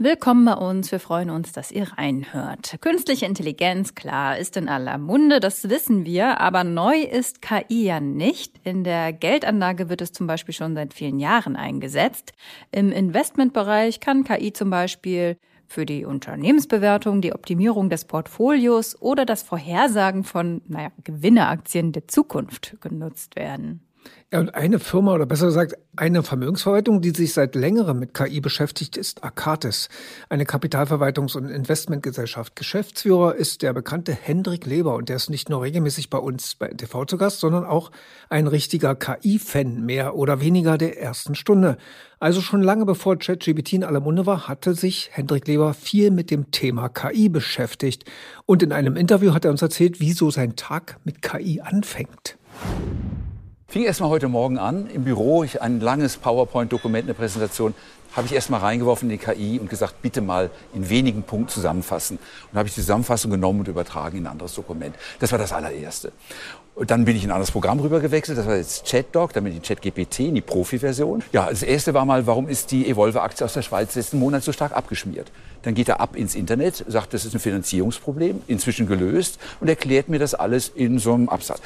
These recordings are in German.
Willkommen bei uns. Wir freuen uns, dass ihr reinhört. Künstliche Intelligenz, klar, ist in aller Munde, das wissen wir. Aber neu ist KI ja nicht. In der Geldanlage wird es zum Beispiel schon seit vielen Jahren eingesetzt. Im Investmentbereich kann KI zum Beispiel für die Unternehmensbewertung, die Optimierung des Portfolios oder das Vorhersagen von Gewinneraktien der Zukunft genutzt werden. Ja, und eine Firma oder besser gesagt eine Vermögensverwaltung, die sich seit längerem mit KI beschäftigt, ist Arcatis, eine Kapitalverwaltungs- und Investmentgesellschaft. Geschäftsführer ist der bekannte Hendrik Leber und der ist nicht nur regelmäßig bei uns bei NTV zu Gast, sondern auch ein richtiger KI-Fan, mehr oder weniger der ersten Stunde. Also schon lange bevor ChatGPT in aller Munde war, hatte sich Hendrik Leber viel mit dem Thema KI beschäftigt. Und in einem Interview hat er uns erzählt, wieso sein Tag mit KI anfängt. Fing erst mal heute Morgen an, im Büro, ein langes PowerPoint-Dokument, eine Präsentation, habe ich erst mal reingeworfen in die KI und gesagt, bitte mal in wenigen Punkten zusammenfassen. Und habe ich die Zusammenfassung genommen und übertragen in ein anderes Dokument. Das war das allererste. Und dann bin ich in ein anderes Programm rüber gewechselt, das war jetzt ChatDoc, dann bin ich in ChatGPT, in die Profi-Version. Ja, das erste war mal, warum ist die Evolve-Aktie aus der Schweiz letzten Monat so stark abgeschmiert? Dann geht er ab ins Internet, sagt, das ist ein Finanzierungsproblem, inzwischen gelöst und erklärt mir das alles in so einem Absatz.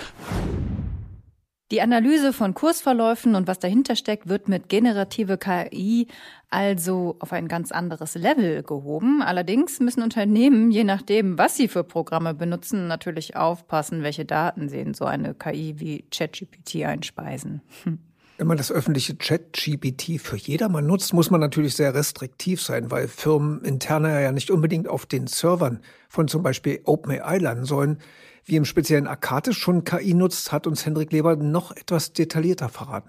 Die Analyse von Kursverläufen und was dahinter steckt, wird mit generative KI also auf ein ganz anderes Level gehoben. Allerdings müssen Unternehmen, je nachdem, was sie für Programme benutzen, natürlich aufpassen, welche Daten sie in so eine KI wie ChatGPT einspeisen. Wenn man das öffentliche ChatGPT für jedermann nutzt, muss man natürlich sehr restriktiv sein, weil Firmen interner ja nicht unbedingt auf den Servern von zum Beispiel OpenAI landen sollen. Wie im speziellen Arcatis schon KI nutzt, hat uns Hendrik Leber noch etwas detaillierter verraten.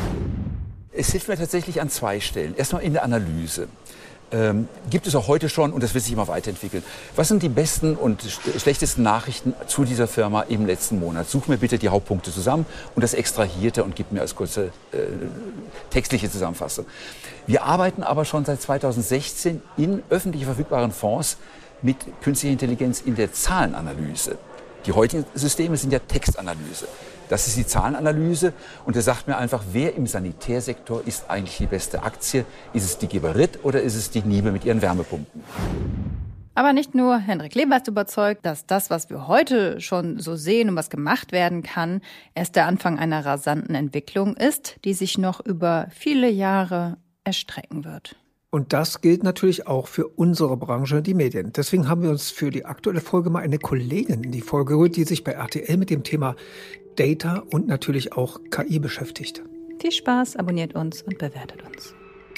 Es hilft mir tatsächlich an zwei Stellen. Erstmal in der Analyse. Gibt es auch heute schon, und das wird sich immer weiterentwickeln. Was sind die besten und schlechtesten Nachrichten zu dieser Firma im letzten Monat? Such mir bitte die Hauptpunkte zusammen und das Extrahierte und gib mir als kurze textliche Zusammenfassung. Wir arbeiten aber schon seit 2016 in öffentlich verfügbaren Fonds mit künstlicher Intelligenz in der Zahlenanalyse. Die heutigen Systeme sind ja Textanalyse. Das ist die Zahlenanalyse und er sagt mir einfach, wer im Sanitärsektor ist eigentlich die beste Aktie? Ist es die Geberit oder ist es die Niebe mit ihren Wärmepumpen? Aber nicht nur Hendrik Leber ist überzeugt, dass das, was wir heute schon so sehen und was gemacht werden kann, erst der Anfang einer rasanten Entwicklung ist, die sich noch über viele Jahre erstrecken wird. Und das gilt natürlich auch für unsere Branche, die Medien. Deswegen haben wir uns für die aktuelle Folge mal eine Kollegin in die Folge geholt, die sich bei RTL mit dem Thema Data und natürlich auch KI beschäftigt. Viel Spaß, abonniert uns und bewertet uns.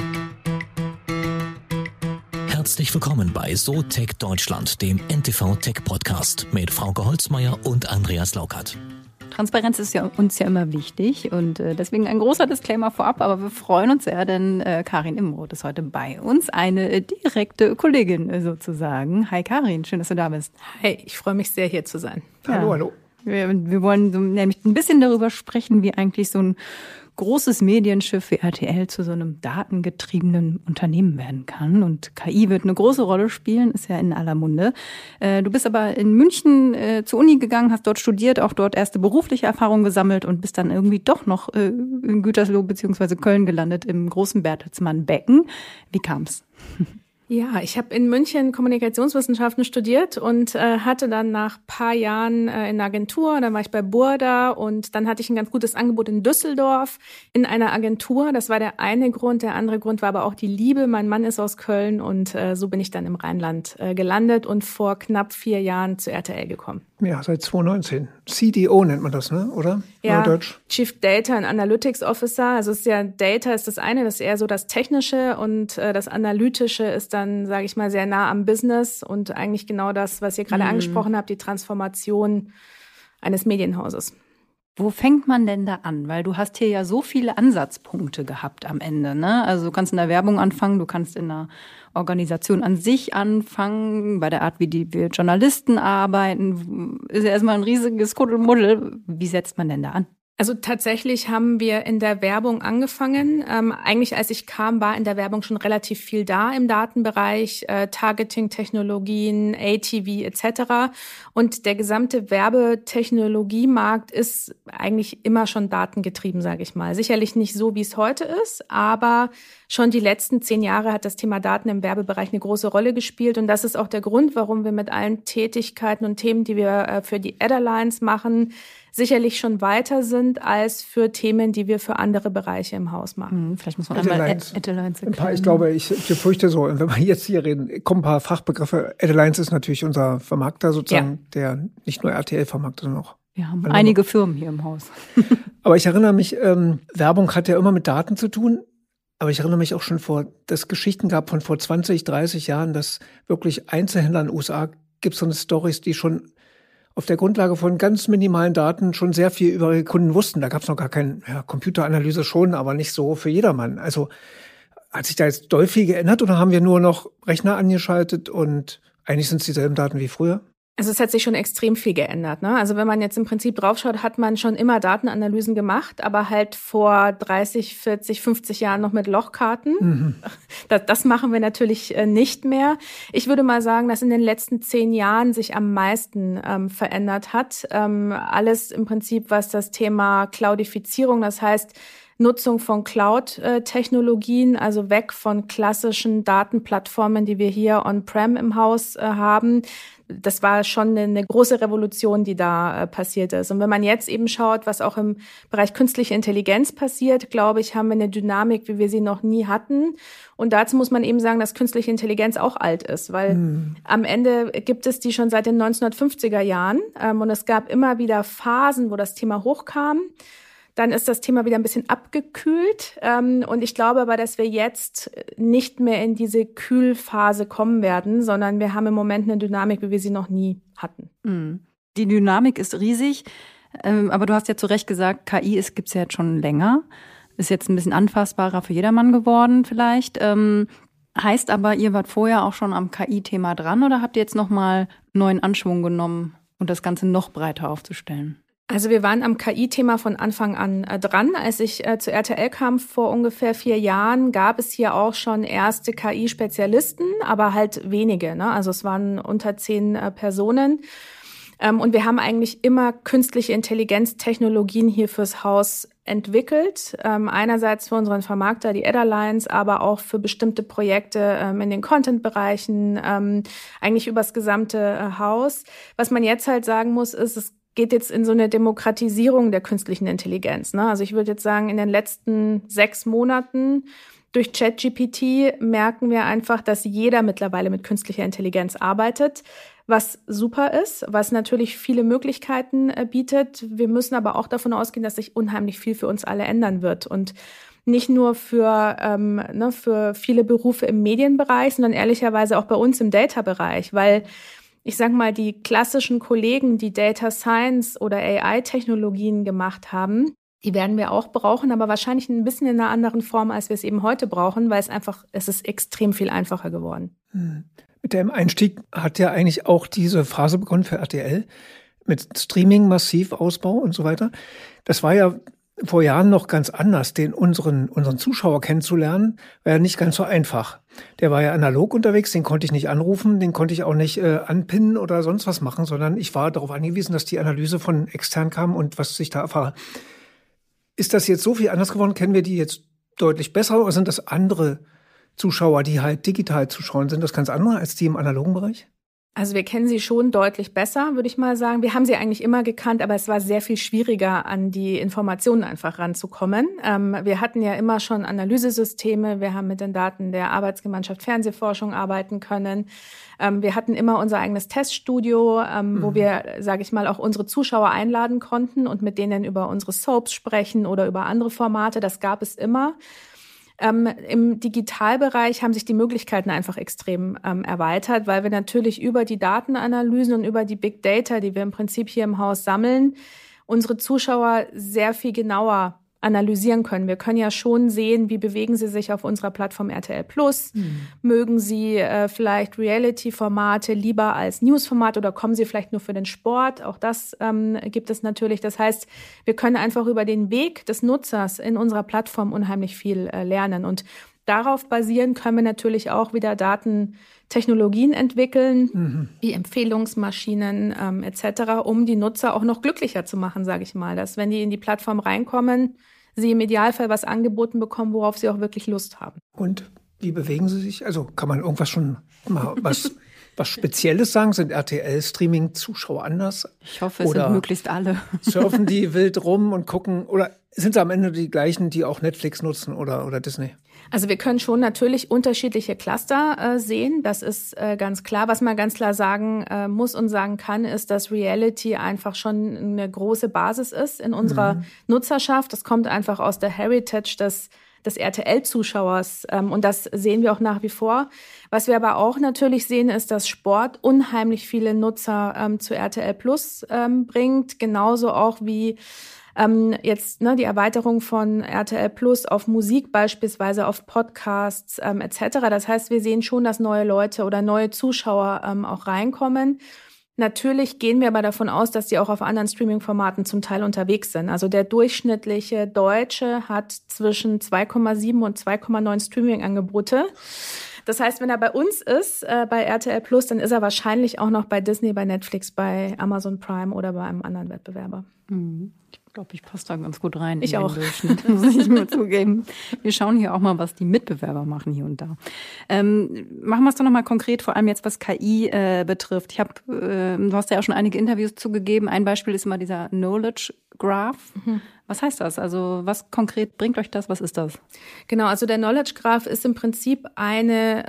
Herzlich willkommen bei So Tech Deutschland, dem NTV Tech Podcast mit Frauke Holzmeier und Andreas Laukert. Transparenz ist ja uns ja immer wichtig und deswegen ein großer Disclaimer vorab, aber wir freuen uns sehr, denn Karin Imroth ist heute bei uns, eine direkte Kollegin sozusagen. Hi Karin, schön, dass du da bist. Hi, ich freue mich sehr, hier zu sein. Hallo, hallo. Wir wollen nämlich ein bisschen darüber sprechen, wie eigentlich so ein großes Medienschiff wie RTL zu so einem datengetriebenen Unternehmen werden kann. Und KI wird eine große Rolle spielen, ist ja in aller Munde. Du bist aber in München zur Uni gegangen, hast dort studiert, auch dort erste berufliche Erfahrungen gesammelt und bist dann irgendwie doch noch in Gütersloh bzw. Köln gelandet im großen Bertelsmann Becken. Wie kam's? Ja, ich habe in München Kommunikationswissenschaften studiert und hatte dann nach ein paar Jahren in einer Agentur, dann war ich bei Burda und dann hatte ich ein ganz gutes Angebot in Düsseldorf in einer Agentur. Das war der eine Grund. Der andere Grund war aber auch die Liebe. Mein Mann ist aus Köln und so bin ich dann im Rheinland gelandet und vor knapp 4 Jahren zu RTL gekommen. Ja, seit 2019. CDO nennt man das, ne? Oder? Ja, Neudeutsch. Chief Data and Analytics Officer. Also ist ja Data ist das eine, das ist eher so das Technische und das Analytische ist dann, sage ich mal, sehr nah am Business und eigentlich genau das, was ihr gerade angesprochen habt, die Transformation eines Medienhauses. Wo fängt man denn da an? Weil du hast hier ja so viele Ansatzpunkte gehabt am Ende, ne? Also du kannst in der Werbung anfangen, du kannst in der Organisation an sich anfangen, bei der Art, wie wir Journalisten arbeiten. Ist ja erstmal ein riesiges Kuddelmuddel. Wie setzt man denn da an? Also tatsächlich haben wir in der Werbung angefangen. Eigentlich, als ich kam, war in der Werbung schon relativ viel da im Datenbereich, Targeting-Technologien, ATV etc. Und der gesamte Werbetechnologiemarkt ist eigentlich immer schon datengetrieben, sage ich mal. Sicherlich nicht so, wie es heute ist, aber schon die letzten 10 Jahre hat das Thema Daten im Werbebereich eine große Rolle gespielt. Und das ist auch der Grund, warum wir mit allen Tätigkeiten und Themen, die wir für die Ad Alliance machen, sicherlich schon weiter sind als für Themen, die wir für andere Bereiche im Haus machen. Vielleicht muss man einmal Ad Alliance erklären. Ich glaube, ich befürchte so, wenn wir jetzt hier reden, kommen ein paar Fachbegriffe. Ad Alliance ist natürlich unser Vermarkter sozusagen, der nicht nur RTL vermarktet, sondern auch wir haben einige Firmen hier im Haus. Aber ich erinnere mich, Werbung hat ja immer mit Daten zu tun. Aber ich erinnere mich auch schon dass es Geschichten gab von vor 20, 30 Jahren, dass wirklich Einzelhändler in den USA gibt es so eine Storys, die schon auf der Grundlage von ganz minimalen Daten schon sehr viel über ihre Kunden wussten. Da gab es noch gar keine Computeranalyse schon, aber nicht so für jedermann. Also hat sich da jetzt doll viel geändert oder haben wir nur noch Rechner angeschaltet und eigentlich sind es dieselben Daten wie früher? Also es hat sich schon extrem viel geändert, ne? Also wenn man jetzt im Prinzip draufschaut, hat man schon immer Datenanalysen gemacht, aber halt vor 30, 40, 50 Jahren noch mit Lochkarten. Mhm. Das machen wir natürlich nicht mehr. Ich würde mal sagen, dass in den letzten 10 Jahren sich am meisten verändert hat. Alles im Prinzip, was das Thema Cloudifizierung, das heißt Nutzung von Cloud-Technologien, also weg von klassischen Datenplattformen, die wir hier on-prem im Haus haben. Das war schon eine große Revolution, die da passiert ist. Und wenn man jetzt eben schaut, was auch im Bereich künstliche Intelligenz passiert, glaube ich, haben wir eine Dynamik, wie wir sie noch nie hatten. Und dazu muss man eben sagen, dass künstliche Intelligenz auch alt ist, weil am Ende gibt es die schon seit den 1950er Jahren. Und es gab immer wieder Phasen, wo das Thema hochkam. Dann ist das Thema wieder ein bisschen abgekühlt. Und ich glaube aber, dass wir jetzt nicht mehr in diese Kühlphase kommen werden, sondern wir haben im Moment eine Dynamik, wie wir sie noch nie hatten. Die Dynamik ist riesig. Aber du hast ja zu Recht gesagt, KI gibt es ja jetzt schon länger. Ist jetzt ein bisschen anfassbarer für jedermann geworden vielleicht. Heißt aber, ihr wart vorher auch schon am KI-Thema dran oder habt ihr jetzt nochmal neuen Anschwung genommen und das Ganze noch breiter aufzustellen? Also wir waren am KI-Thema von Anfang an dran. Als ich zu RTL kam vor ungefähr 4 Jahren, gab es hier auch schon erste KI-Spezialisten, aber halt wenige, ne? Also es waren unter 10 Personen. Und wir haben eigentlich immer künstliche Intelligenz-Technologien hier fürs Haus entwickelt. Einerseits für unseren Vermarkter, die Ad Alliance, aber auch für bestimmte Projekte in den Content-Bereichen, eigentlich übers gesamte Haus. Was man jetzt halt sagen muss, ist, es geht jetzt in so eine Demokratisierung der künstlichen Intelligenz, ne? Also ich würde jetzt sagen, in den letzten 6 Monaten durch ChatGPT merken wir einfach, dass jeder mittlerweile mit künstlicher Intelligenz arbeitet, was super ist, was natürlich viele Möglichkeiten bietet. Wir müssen aber auch davon ausgehen, dass sich unheimlich viel für uns alle ändern wird und nicht nur für viele Berufe im Medienbereich, sondern ehrlicherweise auch bei uns im Data-Bereich, weil ich sag mal, die klassischen Kollegen, die Data Science oder AI-Technologien gemacht haben, die werden wir auch brauchen, aber wahrscheinlich ein bisschen in einer anderen Form, als wir es eben heute brauchen, weil es ist extrem viel einfacher geworden. Mit dem Einstieg hat ja eigentlich auch diese Phase begonnen für RTL mit Streaming, Massivausbau und so weiter. Das war ja vor Jahren noch ganz anders, unseren Zuschauer kennenzulernen, war ja nicht ganz so einfach. Der war ja analog unterwegs, den konnte ich nicht anrufen, den konnte ich auch nicht anpinnen oder sonst was machen, sondern ich war darauf angewiesen, dass die Analyse von extern kam und was ich da erfahre. Ist das jetzt so viel anders geworden? Kennen wir die jetzt deutlich besser oder sind das andere Zuschauer, die halt digital zuschauen? Sind das ganz andere als die im analogen Bereich? Also wir kennen sie schon deutlich besser, würde ich mal sagen. Wir haben sie eigentlich immer gekannt, aber es war sehr viel schwieriger, an die Informationen einfach ranzukommen. Wir hatten ja immer schon Analysesysteme. Wir haben mit den Daten der Arbeitsgemeinschaft Fernsehforschung arbeiten können. Wir hatten immer unser eigenes Teststudio, wo wir, sage ich mal, auch unsere Zuschauer einladen konnten und mit denen über unsere Soaps sprechen oder über andere Formate. Das gab es immer. Im Digitalbereich haben sich die Möglichkeiten einfach extrem erweitert, weil wir natürlich über die Datenanalysen und über die Big Data, die wir im Prinzip hier im Haus sammeln, unsere Zuschauer sehr viel genauer analysieren können. Wir können ja schon sehen, wie bewegen sie sich auf unserer Plattform RTL+. Mögen sie vielleicht Reality-Formate lieber als News-Format oder kommen sie vielleicht nur für den Sport? Auch das gibt es natürlich. Das heißt, wir können einfach über den Weg des Nutzers in unserer Plattform unheimlich viel lernen. Und darauf basierend können wir natürlich auch wieder Datentechnologien entwickeln, wie Empfehlungsmaschinen etc., um die Nutzer auch noch glücklicher zu machen, sage ich mal. Dass, wenn die in die Plattform reinkommen, sie im Idealfall was angeboten bekommen, worauf sie auch wirklich Lust haben. Und wie bewegen sie sich? Also kann man irgendwas schon mal was Spezielles sagen? Sind RTL-Streaming-Zuschauer anders? Ich hoffe, es sind möglichst alle. Surfen die wild rum und gucken? Oder sind sie am Ende die gleichen, die auch Netflix nutzen oder Disney? Also wir können schon natürlich unterschiedliche Cluster sehen. Das ist ganz klar. Was man ganz klar sagen muss und sagen kann, ist, dass Reality einfach schon eine große Basis ist in unserer Nutzerschaft. Das kommt einfach aus der Heritage des RTL-Zuschauers. Und das sehen wir auch nach wie vor. Was wir aber auch natürlich sehen, ist, dass Sport unheimlich viele Nutzer zu RTL Plus bringt. Genauso auch wie jetzt die Erweiterung von RTL Plus auf Musik beispielsweise, auf Podcasts etc. Das heißt, wir sehen schon, dass neue Leute oder neue Zuschauer auch reinkommen. Natürlich gehen wir aber davon aus, dass die auch auf anderen Streaming-Formaten zum Teil unterwegs sind. Also der durchschnittliche Deutsche hat zwischen 2,7 und 2,9 Streaming-Angebote. Das heißt, wenn er bei uns ist, bei RTL Plus, dann ist er wahrscheinlich auch noch bei Disney, bei Netflix, bei Amazon Prime oder bei einem anderen Wettbewerber. Ich glaube, ich passe da ganz gut rein. Ich auch. Durchschnitt, muss ich mal zugeben. Wir schauen hier auch mal, was die Mitbewerber machen hier und da. Machen wir es doch nochmal konkret, vor allem jetzt, was KI betrifft. Du hast ja auch schon einige Interviews zugegeben. Ein Beispiel ist immer dieser Knowledge Graph. Was heißt das? Also was konkret bringt euch das? Was ist das? Genau, also der Knowledge Graph ist im Prinzip wir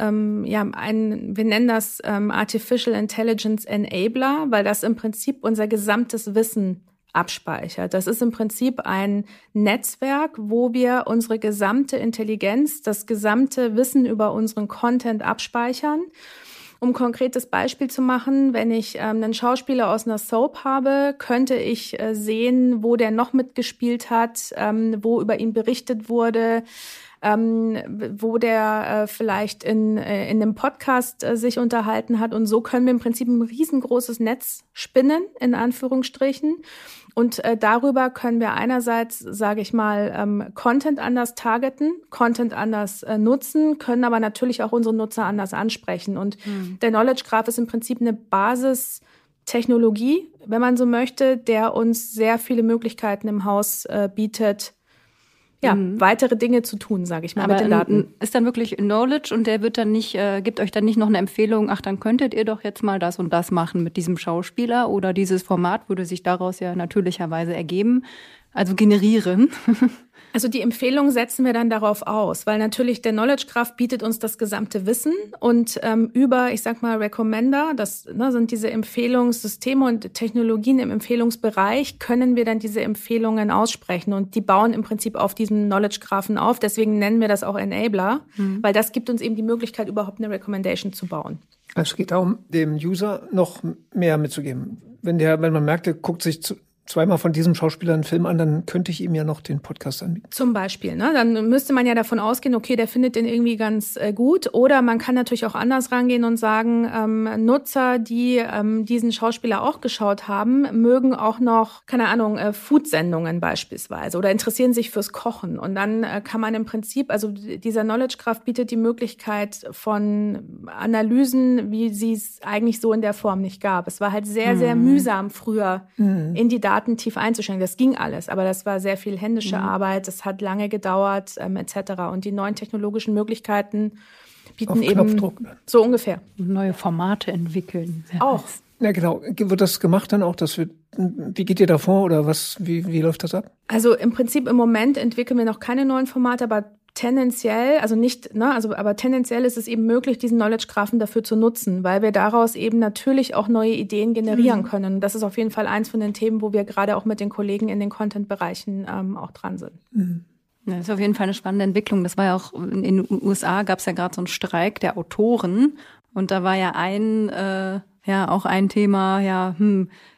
nennen das Artificial Intelligence Enabler, weil das im Prinzip unser gesamtes Wissen abspeichert. Das ist im Prinzip ein Netzwerk, wo wir unsere gesamte Intelligenz, das gesamte Wissen über unseren Content abspeichern. Um ein konkretes Beispiel zu machen, wenn ich einen Schauspieler aus einer Soap habe, könnte ich sehen, wo der noch mitgespielt hat, wo über ihn berichtet wurde, wo der vielleicht in einem Podcast sich unterhalten hat. Und so können wir im Prinzip ein riesengroßes Netz spinnen, in Anführungsstrichen. Und darüber können wir einerseits, sage ich mal, Content anders targeten, Content anders nutzen, können aber natürlich auch unsere Nutzer anders ansprechen. Und der Knowledge Graph ist im Prinzip eine Basistechnologie, wenn man so möchte, der uns sehr viele Möglichkeiten im Haus bietet, weitere Dinge zu tun, sage ich mal, aber mit den Daten. Ist dann wirklich Knowledge und der wird dann nicht, gibt euch dann nicht noch eine Empfehlung, ach, dann könntet ihr doch jetzt mal das und das machen mit diesem Schauspieler oder dieses Format würde sich daraus ja natürlicherweise ergeben, also generieren. Also die Empfehlung setzen wir dann darauf aus, weil natürlich der Knowledge Graph bietet uns das gesamte Wissen und über, ich sag mal, Recommender, das sind diese Empfehlungssysteme und Technologien im Empfehlungsbereich, können wir dann diese Empfehlungen aussprechen und die bauen im Prinzip auf diesem Knowledge Graphen auf. Deswegen nennen wir das auch Enabler, weil das gibt uns eben die Möglichkeit, überhaupt eine Recommendation zu bauen. Es geht darum, dem User noch mehr mitzugeben. Wenn man merkt, der guckt sich zweimal von diesem Schauspieler einen Film an, dann könnte ich ihm ja noch den Podcast anbieten. Zum Beispiel, dann müsste man ja davon ausgehen, okay, der findet den irgendwie ganz gut. Oder man kann natürlich auch anders rangehen und sagen, Nutzer, die diesen Schauspieler auch geschaut haben, mögen auch noch, keine Ahnung, Food-Sendungen beispielsweise oder interessieren sich fürs Kochen. Und dann kann man im Prinzip, also dieser Knowledge Graph bietet die Möglichkeit von Analysen, wie sie es eigentlich so in der Form nicht gab. Es war halt sehr, sehr mühsam früher in die Daten tief einzuschränken. Das ging alles, aber das war sehr viel händische Arbeit, das hat lange gedauert, etc. Und die neuen technologischen Möglichkeiten bieten eben so ungefähr. Neue Formate entwickeln. Auch. Ja, genau. Wird das gemacht dann auch? Wie geht ihr da vor oder wie läuft das ab? Also im Prinzip im Moment entwickeln wir noch keine neuen Formate, aber tendenziell, aber tendenziell ist es eben möglich, diesen Knowledge Graphen dafür zu nutzen, weil wir daraus eben natürlich auch neue Ideen generieren können. Das ist auf jeden Fall eins von den Themen, wo wir gerade auch mit den Kollegen in den Content-Bereichen auch dran sind. Ja, das ist auf jeden Fall eine spannende Entwicklung. Das war ja auch in den USA gab es ja gerade so einen Streik der Autoren und da war ja auch ein Thema,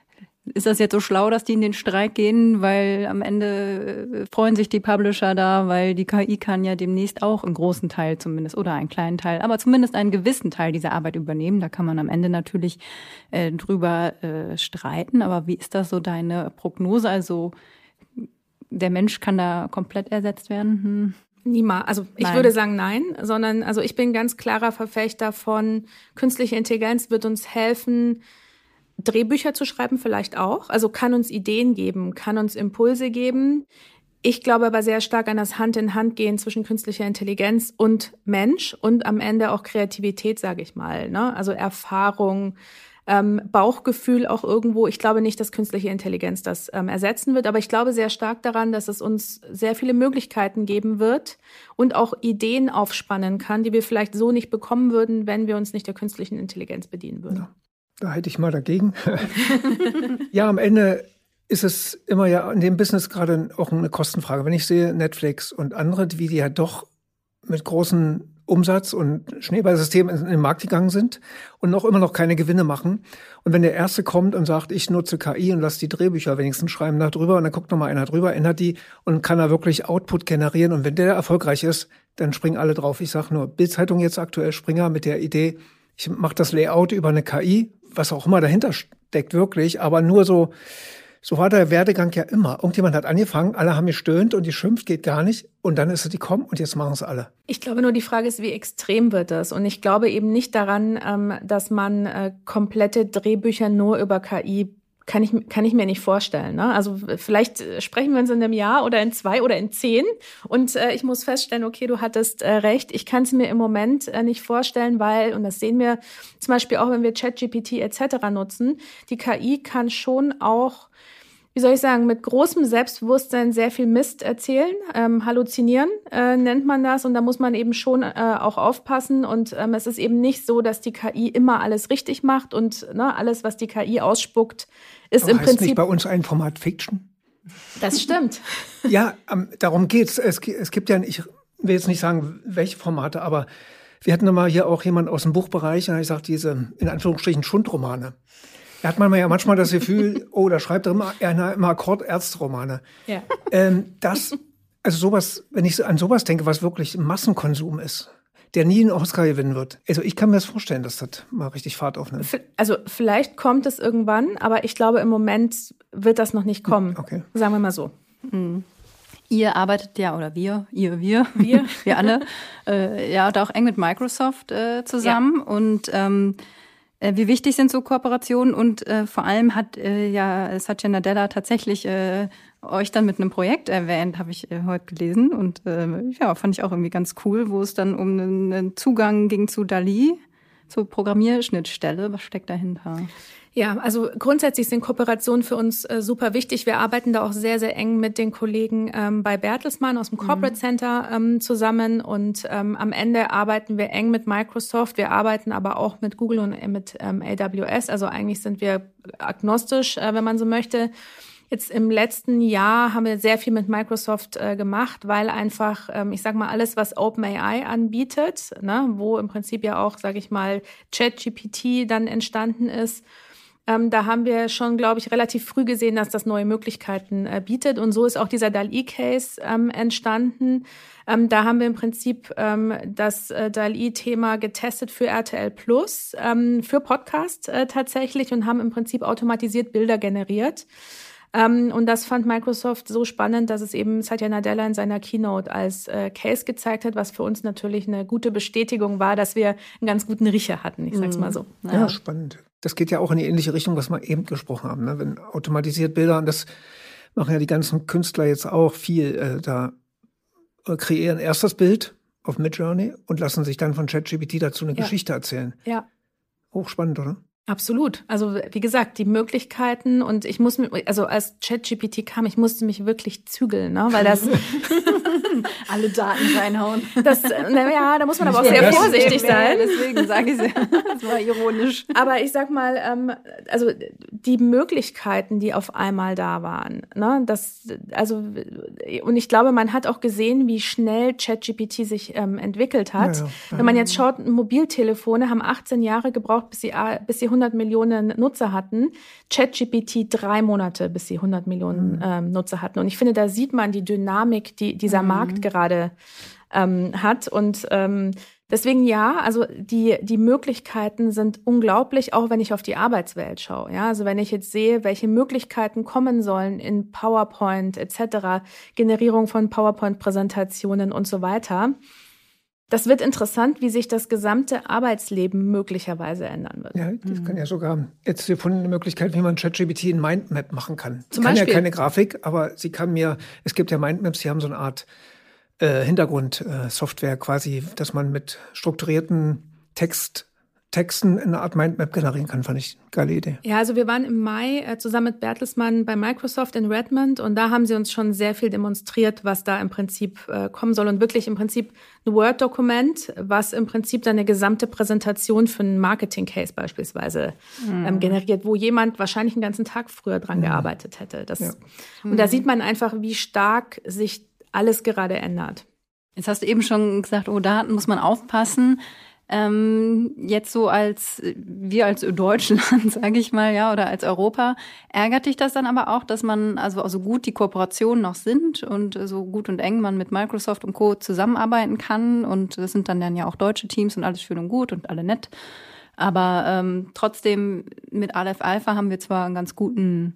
Ist das jetzt so schlau, dass die in den Streik gehen, weil am Ende freuen sich die Publisher da, weil die KI kann ja demnächst auch einen großen Teil zumindest oder einen kleinen Teil, aber zumindest einen gewissen Teil dieser Arbeit übernehmen. Da kann man am Ende natürlich drüber streiten. Aber wie ist das so deine Prognose? Also der Mensch kann da komplett ersetzt werden? Niemals. Also ich würde sagen nein, sondern also ich bin ganz klarer Verfechter von künstliche Intelligenz wird uns helfen, Drehbücher zu schreiben vielleicht auch. Also kann uns Ideen geben, kann uns Impulse geben. Ich glaube aber sehr stark an das Hand-in-Hand-Gehen zwischen künstlicher Intelligenz und Mensch und am Ende auch Kreativität, sage ich mal. Ne? Also Erfahrung, Bauchgefühl auch irgendwo. Ich glaube nicht, dass künstliche Intelligenz das ersetzen wird, aber ich glaube sehr stark daran, dass es uns sehr viele Möglichkeiten geben wird und auch Ideen aufspannen kann, die wir vielleicht so nicht bekommen würden, wenn wir uns nicht der künstlichen Intelligenz bedienen würden. Ja. Da hätte ich mal dagegen. Ja, am Ende ist es immer ja in dem Business gerade auch eine Kostenfrage. Wenn ich sehe Netflix und andere, wie die ja doch mit großen Umsatz und Schneeballsystemen in den Markt gegangen sind und immer noch keine Gewinne machen. Und wenn der Erste kommt und sagt, ich nutze KI und lasse die Drehbücher wenigstens schreiben da drüber und dann guckt noch mal einer drüber, ändert die und kann da wirklich Output generieren. Und wenn der erfolgreich ist, dann springen alle drauf. Ich sage nur, Bild-Zeitung jetzt aktuell, Springer mit der Idee, ich mache das Layout über eine KI, was auch immer dahinter steckt wirklich, aber nur so war der Werdegang ja immer. Irgendjemand hat angefangen, alle haben gestöhnt und geschimpft, geht gar nicht. Und dann ist es gekommen und jetzt machen es alle. Ich glaube nur, die Frage ist, wie extrem wird das? Und ich glaube eben nicht daran, dass man komplette Drehbücher nur über KI kann ich mir nicht vorstellen. Ne? Also vielleicht sprechen wir uns in einem Jahr oder in 2 oder in 10 und ich muss feststellen, okay, du hattest recht. Ich kann es mir im Moment nicht vorstellen, weil, und das sehen wir zum Beispiel auch, wenn wir ChatGPT etc. nutzen, die KI kann schon auch, wie soll ich sagen, mit großem Selbstbewusstsein sehr viel Mist erzählen. Halluzinieren nennt man das. Und da muss man eben schon auch aufpassen. Und es ist eben nicht so, dass die KI immer alles richtig macht. Und alles, was die KI ausspuckt, ist aber im heißt Prinzip... nicht bei uns ein Format Fiction? Das stimmt. Ja, darum geht's. Es gibt ja, ich will jetzt nicht sagen, welche Formate, aber wir hatten mal hier auch jemand aus dem Buchbereich, und er sagt, diese, in Anführungsstrichen, Schundromane. Da hat man ja manchmal das Gefühl, da schreibt er immer Akkord-Ärzte-Romane. Ja. Also sowas, wenn ich an sowas denke, was wirklich Massenkonsum ist, der nie einen Oscar gewinnen wird. Also ich kann mir das vorstellen, dass das mal richtig Fahrt aufnimmt. Also vielleicht kommt es irgendwann, aber ich glaube, im Moment wird das noch nicht kommen. Okay. Sagen wir mal so. Mhm. Ihr arbeitet ja, oder wir alle, ja, da auch eng mit Microsoft zusammen. Ja. Und wie wichtig sind so Kooperationen? Und vor allem hat Satya Nadella tatsächlich euch dann mit einem Projekt erwähnt, habe ich heute gelesen. Und fand ich auch irgendwie ganz cool, wo es dann um einen Zugang ging zu DALL-E, zur Programmierschnittstelle. Was steckt dahinter? Ja, also grundsätzlich sind Kooperationen für uns super wichtig. Wir arbeiten da auch sehr, sehr eng mit den Kollegen bei Bertelsmann aus dem Corporate Center zusammen und am Ende arbeiten wir eng mit Microsoft. Wir arbeiten aber auch mit Google und mit AWS. Also eigentlich sind wir agnostisch, wenn man so möchte. Jetzt im letzten Jahr haben wir sehr viel mit Microsoft gemacht, weil einfach, ich sag mal, alles, was OpenAI anbietet, ne, wo im Prinzip ja auch, sage ich mal, ChatGPT dann entstanden ist, da haben wir schon, glaube ich, relativ früh gesehen, dass das neue Möglichkeiten bietet. Und so ist auch dieser DALL-E-Case entstanden. Da haben wir im Prinzip das DALL-E-Thema getestet für RTL Plus, für Podcast tatsächlich und haben im Prinzip automatisiert Bilder generiert. Und das fand Microsoft so spannend, dass es eben Satya Nadella in seiner Keynote als Case gezeigt hat, was für uns natürlich eine gute Bestätigung war, dass wir einen ganz guten Riecher hatten, ich sag's mal so. Ja, spannend. Das geht ja auch in die ähnliche Richtung, was wir eben gesprochen haben. Ne? Wenn automatisiert Bilder, und das machen ja die ganzen Künstler jetzt auch viel, da kreieren erst das Bild auf Midjourney und lassen sich dann von ChatGPT dazu eine Geschichte erzählen. Ja. Hochspannend, oder? Absolut. Also wie gesagt, die Möglichkeiten und ich muss also als ChatGPT kam, ich musste mich wirklich zügeln, ne, weil das alle Daten reinhauen. Da muss man aber auch sehr vorsichtig sein. Deswegen sage ich es. Das war ironisch. Aber ich sag mal, also die Möglichkeiten, die auf einmal da waren, ne, und ich glaube, man hat auch gesehen, wie schnell ChatGPT sich entwickelt hat. Ja. Wenn man jetzt schaut, Mobiltelefone haben 18 Jahre gebraucht, bis sie 100 Millionen Nutzer hatten, ChatGPT 3 Monate, bis sie 100 Millionen Nutzer hatten. Und ich finde, da sieht man die Dynamik, die dieser Markt gerade hat. Und deswegen ja, also die Möglichkeiten sind unglaublich, auch wenn ich auf die Arbeitswelt schaue. Ja, also wenn ich jetzt sehe, welche Möglichkeiten kommen sollen in PowerPoint etc., Generierung von PowerPoint-Präsentationen und so weiter. Das wird interessant, wie sich das gesamte Arbeitsleben möglicherweise ändern wird. Ja, das kann ja sogar jetzt gefunden eine Möglichkeit, wie man ChatGPT in Mindmap machen kann. Zum kann Beispiel? Ja keine Grafik, aber sie kann mir, es gibt ja Mindmaps, die haben so eine Art Hintergrundsoftware quasi, dass man mit strukturierten Texten eine Art Mindmap generieren kann, fand ich eine geile Idee. Ja, also wir waren im Mai zusammen mit Bertelsmann bei Microsoft in Redmond und da haben sie uns schon sehr viel demonstriert, was da im Prinzip kommen soll und wirklich im Prinzip ein Word-Dokument, was im Prinzip dann eine gesamte Präsentation für einen Marketing-Case beispielsweise generiert, wo jemand wahrscheinlich einen ganzen Tag früher dran gearbeitet hätte. Und da sieht man einfach, wie stark sich alles gerade ändert. Jetzt hast du eben schon gesagt, Daten muss man aufpassen. Jetzt so wir als Deutschland, sage ich mal, ja, oder als Europa, ärgert dich das dann aber auch, dass man, also so gut die Kooperationen noch sind und so gut und eng man mit Microsoft und Co. zusammenarbeiten kann und das sind dann ja auch deutsche Teams und alles schön und gut und alle nett, aber trotzdem mit Aleph Alpha haben wir zwar einen ganz guten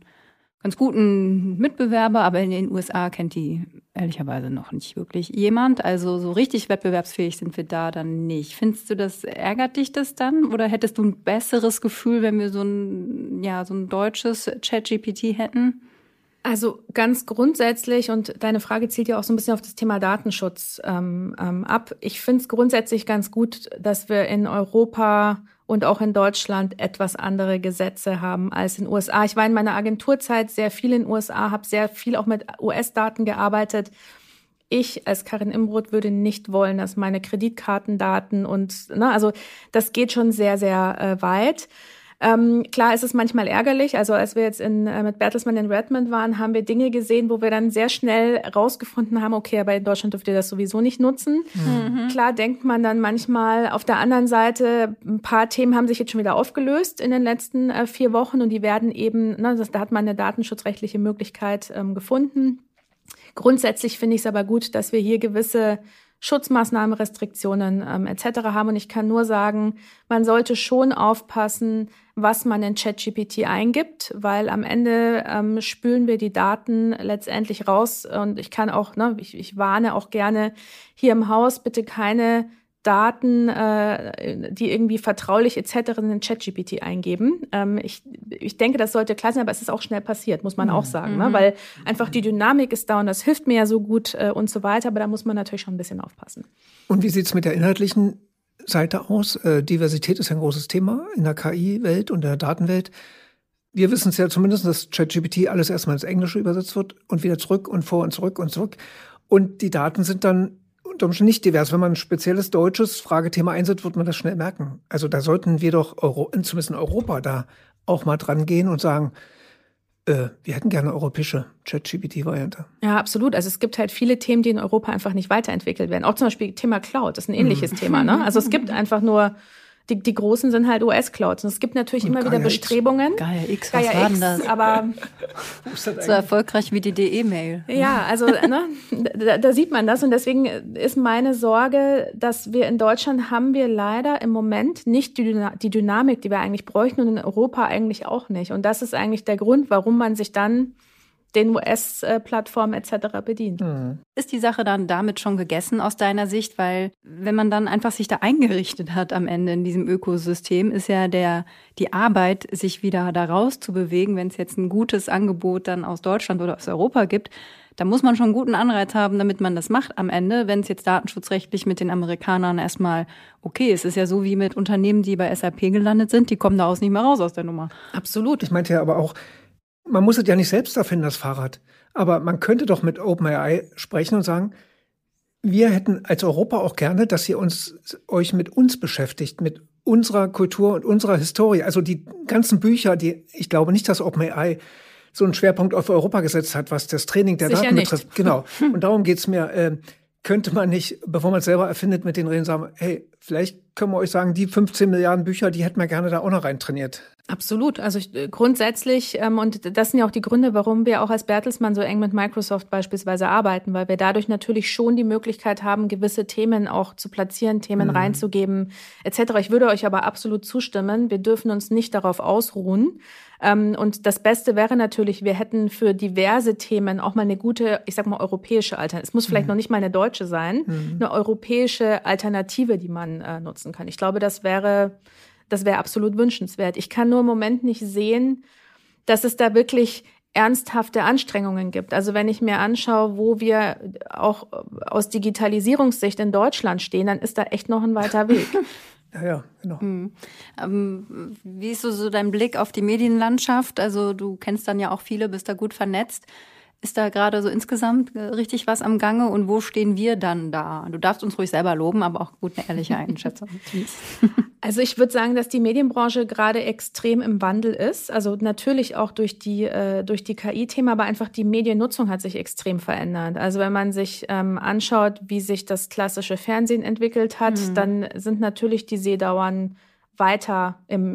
Mitbewerber, aber in den USA kennt die ehrlicherweise noch nicht wirklich jemand. Also so richtig wettbewerbsfähig sind wir da dann nicht. Findest du, ärgert dich das dann? Oder hättest du ein besseres Gefühl, wenn wir so ein deutsches ChatGPT hätten? Also ganz grundsätzlich, und deine Frage zielt ja auch so ein bisschen auf das Thema Datenschutz ab. Ich finde es grundsätzlich ganz gut, dass wir in Europa und auch in Deutschland etwas andere Gesetze haben als in den USA. Ich war in meiner Agenturzeit sehr viel in den USA, habe sehr viel auch mit US-Daten gearbeitet. Ich als Karin Imbroth würde nicht wollen, dass meine Kreditkartendaten also das geht schon sehr, sehr weit. Klar ist es manchmal ärgerlich. Also als wir jetzt mit Bertelsmann in Redmond waren, haben wir Dinge gesehen, wo wir dann sehr schnell rausgefunden haben, okay, aber in Deutschland dürft ihr das sowieso nicht nutzen. Klar denkt man dann manchmal auf der anderen Seite, ein paar Themen haben sich jetzt schon wieder aufgelöst in den letzten 4 Wochen und die werden eben, da hat man eine datenschutzrechtliche Möglichkeit gefunden. Grundsätzlich finde ich es aber gut, dass wir hier gewisse Schutzmaßnahmen, Restriktionen etc. haben. Und ich kann nur sagen, man sollte schon aufpassen, was man in ChatGPT eingibt, weil am Ende spülen wir die Daten letztendlich raus. Und ich kann auch, ich warne auch gerne hier im Haus, bitte keine Daten, die irgendwie vertraulich etc. in den ChatGPT eingeben. Ich denke, das sollte klar sein, aber es ist auch schnell passiert, muss man auch sagen, weil einfach die Dynamik ist da und das hilft mir ja so gut und so weiter, aber da muss man natürlich schon ein bisschen aufpassen. Und wie sieht's mit der inhaltlichen Seite aus? Diversität ist ja ein großes Thema in der KI-Welt und der Datenwelt. Wir wissen es ja zumindest, dass ChatGPT alles erstmal ins Englische übersetzt wird und wieder zurück und vor und zurück und zurück. Und die Daten sind dann unter Umständen nicht divers. Wenn man ein spezielles deutsches Fragethema einsetzt, wird man das schnell merken. Also da sollten wir doch zumindest in Europa da auch mal dran gehen und sagen, wir hätten gerne eine europäische ChatGPT-Variante. Ja, absolut. Also es gibt halt viele Themen, die in Europa einfach nicht weiterentwickelt werden. Auch zum Beispiel Thema Cloud, das ist ein ähnliches Thema, ne? Also es gibt einfach nur, die großen sind halt US-Clouds. Und es gibt natürlich immer wieder Bestrebungen. Gaia X, was war denn das? Aber so erfolgreich wie die DE-Mail. Ja, also da sieht man das. Und deswegen ist meine Sorge, dass wir in Deutschland haben wir leider im Moment nicht die Dynamik, die wir eigentlich bräuchten und in Europa eigentlich auch nicht. Und das ist eigentlich der Grund, warum man sich dann den US-Plattformen etc. bedient. Ist die Sache dann damit schon gegessen aus deiner Sicht? Weil wenn man dann einfach sich da eingerichtet hat am Ende in diesem Ökosystem, ist ja die Arbeit, sich wieder da rauszubewegen, wenn es jetzt ein gutes Angebot dann aus Deutschland oder aus Europa gibt, da muss man schon einen guten Anreiz haben, damit man das macht am Ende, wenn es jetzt datenschutzrechtlich mit den Amerikanern erstmal okay ist. Es ist ja so wie mit Unternehmen, die bei SAP gelandet sind, die kommen daraus nicht mehr raus aus der Nummer. Absolut. Ich meinte ja aber auch, man muss es ja nicht selbst erfinden, das Fahrrad. Aber man könnte doch mit OpenAI sprechen und sagen, wir hätten als Europa auch gerne, dass ihr euch mit uns beschäftigt, mit unserer Kultur und unserer Historie. Also die ganzen Bücher, ich glaube nicht, dass OpenAI so einen Schwerpunkt auf Europa gesetzt hat, was das Training der Daten betrifft. Genau. Und darum geht's mir. Könnte man nicht, bevor man es selber erfindet, mit denen reden, sagen, hey, vielleicht können wir euch sagen, die 15 Milliarden Bücher, die hätten wir gerne da auch noch rein trainiert. Absolut. Also grundsätzlich, und das sind ja auch die Gründe, warum wir auch als Bertelsmann so eng mit Microsoft beispielsweise arbeiten, weil wir dadurch natürlich schon die Möglichkeit haben, gewisse Themen auch zu platzieren, Themen reinzugeben etc. Ich würde euch aber absolut zustimmen, wir dürfen uns nicht darauf ausruhen. Und das Beste wäre natürlich, wir hätten für diverse Themen auch mal eine gute, ich sag mal, europäische Alternative. Es muss vielleicht noch nicht mal eine deutsche sein, eine europäische Alternative, die man nutzen kann. Ich glaube, das wäre absolut wünschenswert. Ich kann nur im Moment nicht sehen, dass es da wirklich ernsthafte Anstrengungen gibt. Also wenn ich mir anschaue, wo wir auch aus Digitalisierungssicht in Deutschland stehen, dann ist da echt noch ein weiter Weg. Ja, genau. Wie ist so dein Blick auf die Medienlandschaft? Also du kennst dann ja auch viele, bist da gut vernetzt. Ist da gerade so insgesamt richtig was am Gange und wo stehen wir dann da? Du darfst uns ruhig selber loben, aber auch gut eine ehrliche Einschätzung. Also ich würde sagen, dass die Medienbranche gerade extrem im Wandel ist. Also natürlich auch durch die KI-Themen, aber einfach die Mediennutzung hat sich extrem verändert. Also wenn man sich anschaut, wie sich das klassische Fernsehen entwickelt hat, dann sind natürlich die Sehdauern weiter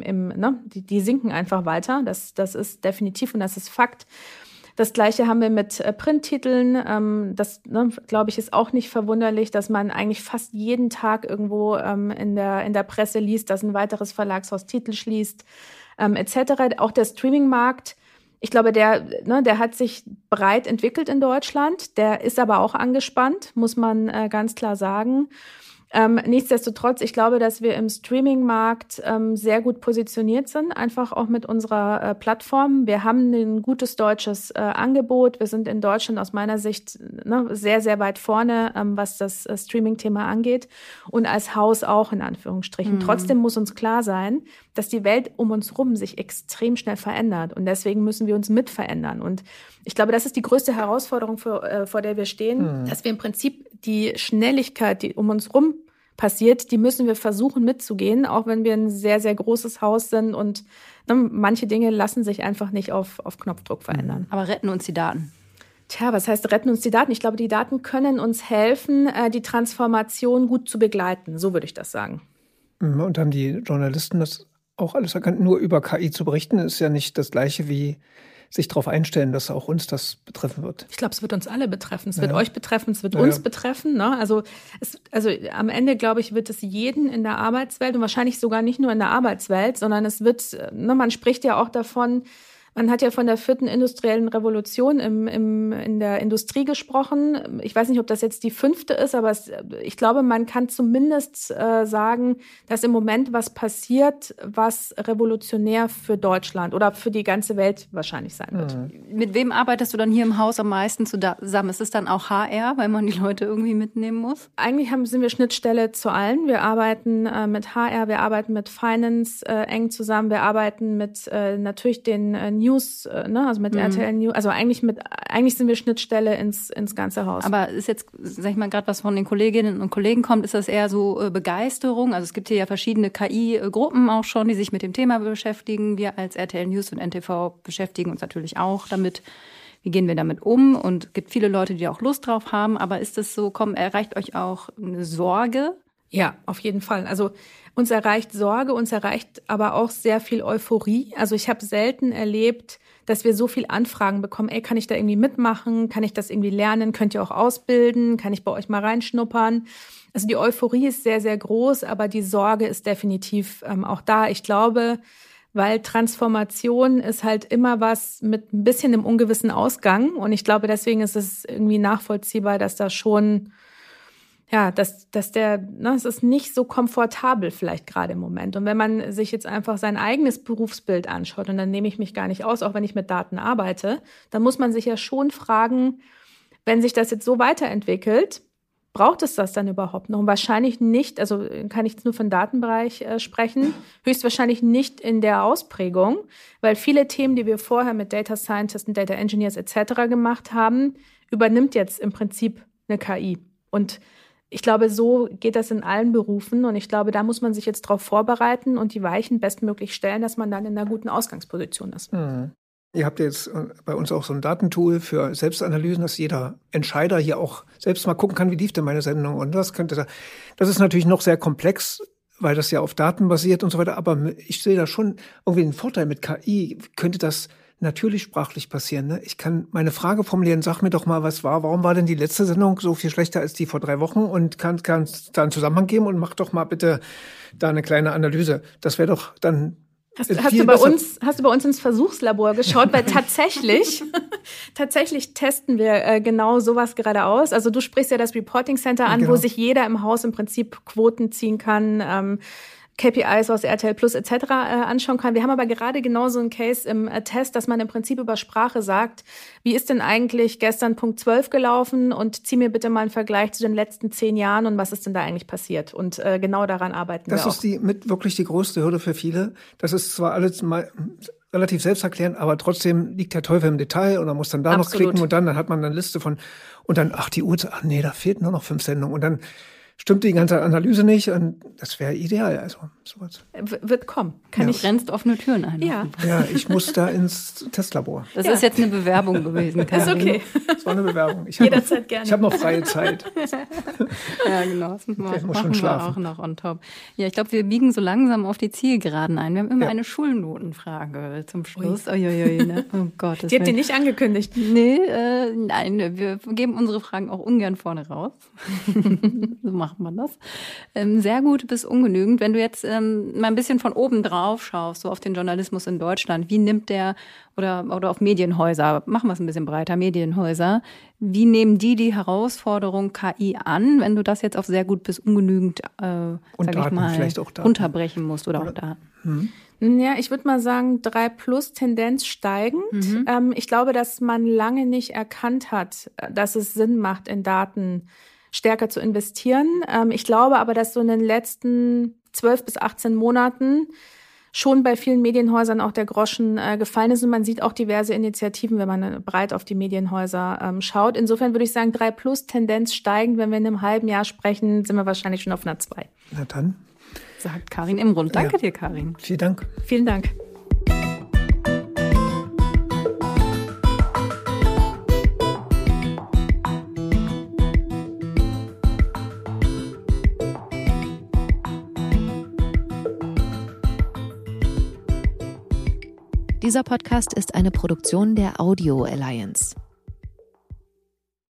die sinken einfach weiter. Das ist definitiv und das ist Fakt. Das Gleiche haben wir mit Printtiteln. Das, glaube ich, ist auch nicht verwunderlich, dass man eigentlich fast jeden Tag irgendwo in der Presse liest, dass ein weiteres Verlagshaus Titel schließt, etc. Auch der Streaming-Markt, ich glaube, der hat sich breit entwickelt in Deutschland. Der ist aber auch angespannt, muss man ganz klar sagen. Nichtsdestotrotz, ich glaube, dass wir im Streaming-Markt sehr gut positioniert sind, einfach auch mit unserer Plattform. Wir haben ein gutes deutsches Angebot. Wir sind in Deutschland aus meiner Sicht sehr, sehr weit vorne, was das Streaming-Thema angeht und als Haus auch in Anführungsstrichen. Trotzdem muss uns klar sein, dass die Welt um uns herum sich extrem schnell verändert und deswegen müssen wir uns mit verändern. Und ich glaube, das ist die größte Herausforderung, vor der wir stehen, dass wir im Prinzip die Schnelligkeit, die um uns herum passiert, die müssen wir versuchen mitzugehen, auch wenn wir ein sehr, sehr großes Haus sind und manche Dinge lassen sich einfach nicht auf Knopfdruck verändern. Aber retten uns die Daten? Tja, was heißt retten uns die Daten? Ich glaube, die Daten können uns helfen, die Transformation gut zu begleiten. So würde ich das sagen. Und haben die Journalisten das auch alles erkannt? Nur über KI zu berichten, ist ja nicht das Gleiche wie sich darauf einstellen, dass auch uns das betreffen wird. Ich glaube, es wird uns alle betreffen. Es wird euch betreffen, es wird uns betreffen. Ne? Also am Ende, glaube ich, wird es jeden in der Arbeitswelt und wahrscheinlich sogar nicht nur in der Arbeitswelt, sondern es wird, man spricht ja auch davon, man hat ja von der 4. industriellen Revolution in der Industrie gesprochen. Ich weiß nicht, ob das jetzt die 5. ist, aber ich glaube, man kann zumindest sagen, dass im Moment was passiert, was revolutionär für Deutschland oder für die ganze Welt wahrscheinlich sein wird. Mit wem arbeitest du dann hier im Haus am meisten zusammen? Ist es dann auch HR, weil man die Leute irgendwie mitnehmen muss? Eigentlich sind wir Schnittstelle zu allen. Wir arbeiten mit HR, wir arbeiten mit Finance eng zusammen, wir arbeiten mit natürlich den News, also mit RTL News, also eigentlich sind wir Schnittstelle ins ganze Haus. Aber ist jetzt, sag ich mal, gerade was von den Kolleginnen und Kollegen kommt, ist das eher so Begeisterung? Also es gibt hier ja verschiedene KI-Gruppen auch schon, die sich mit dem Thema beschäftigen. Wir als RTL News und NTV beschäftigen uns natürlich auch damit. Wie gehen wir damit um? Und es gibt viele Leute, die auch Lust drauf haben. Aber ist das so, erreicht euch auch eine Sorge? Ja, auf jeden Fall. Also uns erreicht Sorge, uns erreicht aber auch sehr viel Euphorie. Also ich habe selten erlebt, dass wir so viel Anfragen bekommen. Kann ich da irgendwie mitmachen? Kann ich das irgendwie lernen? Könnt ihr auch ausbilden? Kann ich bei euch mal reinschnuppern? Also die Euphorie ist sehr, sehr groß, aber die Sorge ist definitiv auch da. Ich glaube, weil Transformation ist halt immer was mit ein bisschen einem ungewissen Ausgang. Und ich glaube, deswegen ist es irgendwie nachvollziehbar, dass da schon es ist nicht so komfortabel vielleicht gerade im Moment. Und wenn man sich jetzt einfach sein eigenes Berufsbild anschaut, und dann nehme ich mich gar nicht aus, auch wenn ich mit Daten arbeite, dann muss man sich ja schon fragen, wenn sich das jetzt so weiterentwickelt, braucht es das dann überhaupt noch? Und wahrscheinlich nicht, also kann ich jetzt nur für den Datenbereich sprechen, höchstwahrscheinlich nicht in der Ausprägung, weil viele Themen, die wir vorher mit Data Scientists und Data Engineers etc. gemacht haben, übernimmt jetzt im Prinzip eine KI. Und ich glaube, so geht das in allen Berufen und ich glaube, da muss man sich jetzt darauf vorbereiten und die Weichen bestmöglich stellen, dass man dann in einer guten Ausgangsposition ist. Ihr habt jetzt bei uns auch so ein Datentool für Selbstanalysen, dass jeder Entscheider hier auch selbst mal gucken kann, wie lief denn meine Sendung und das ist natürlich noch sehr komplex, weil das ja auf Daten basiert und so weiter. Aber ich sehe da schon irgendwie einen Vorteil mit KI. Könnte das natürlich sprachlich passieren, ne? Ich kann meine Frage formulieren, sag mir doch mal, warum war denn die letzte Sendung so viel schlechter als die vor 3 Wochen und kann da einen Zusammenhang geben und mach doch mal bitte da eine kleine Analyse. Das wäre doch dann Hast du bei uns ins Versuchslabor geschaut? Weil tatsächlich testen wir genau sowas gerade aus. Also du sprichst ja das Reporting Center an, genau, wo sich jeder im Haus im Prinzip Quoten ziehen kann, KPIs aus RTL Plus etc. Anschauen kann. Wir haben aber gerade genauso einen Case im Test, dass man im Prinzip über Sprache sagt, wie ist denn eigentlich gestern Punkt 12 gelaufen und zieh mir bitte mal einen Vergleich zu den letzten 10 Jahren und was ist denn da eigentlich passiert? Und genau daran arbeiten wir auch. Das ist wirklich die größte Hürde für viele. Das ist zwar alles mal relativ selbsterklärend, aber trotzdem liegt der Teufel im Detail und man muss dann da noch klicken und dann hat man eine Liste von und dann, die Uhr, nee, da fehlt nur noch 5 Sendungen und dann stimmt die ganze Analyse nicht und das wäre ideal. Also sowas. Wird kommen. Du rennst offene Türen ein. Ja. Ja, ich muss da ins Testlabor. Das ist jetzt eine Bewerbung gewesen, Karin. Ist okay. Das war eine Bewerbung. Jederzeit gerne. Ich habe noch freie Zeit. Ja, genau. Das muss schon schlafen. Auch noch on top. Ja, ich glaube, wir biegen so langsam auf die Zielgeraden ein. Wir haben immer eine Schulnotenfrage zum Schluss. Ne? Oh Gott. Die habt ihr nicht angekündigt? Nee, nein. Wir geben unsere Fragen auch ungern vorne raus. So macht man das. Sehr gut bis ungenügend. Wenn du jetzt mal ein bisschen von oben drauf schaust, so auf den Journalismus in Deutschland, wie nimmt der, oder auf Medienhäuser, machen wir es ein bisschen breiter, Medienhäuser, wie nehmen die Herausforderung KI an, wenn du das jetzt auf sehr gut bis ungenügend, und Daten, vielleicht auch Daten, runterbrechen musst oder auch Daten? Ja, ich würde mal sagen, 3+ Tendenz steigend. Ich glaube, dass man lange nicht erkannt hat, dass es Sinn macht, in Daten stärker zu investieren. Ich glaube aber, dass so in den letzten 12 bis 18 Monaten schon bei vielen Medienhäusern auch der Groschen gefallen ist. Und man sieht auch diverse Initiativen, wenn man breit auf die Medienhäuser schaut. Insofern würde ich sagen, 3+ Tendenz steigend. Wenn wir in einem halben Jahr sprechen, sind wir wahrscheinlich schon auf einer 2. Na dann. Sagt Karin Imrund. Danke dir, Karin. Vielen Dank. Vielen Dank. Dieser Podcast ist eine Produktion der Audio Alliance.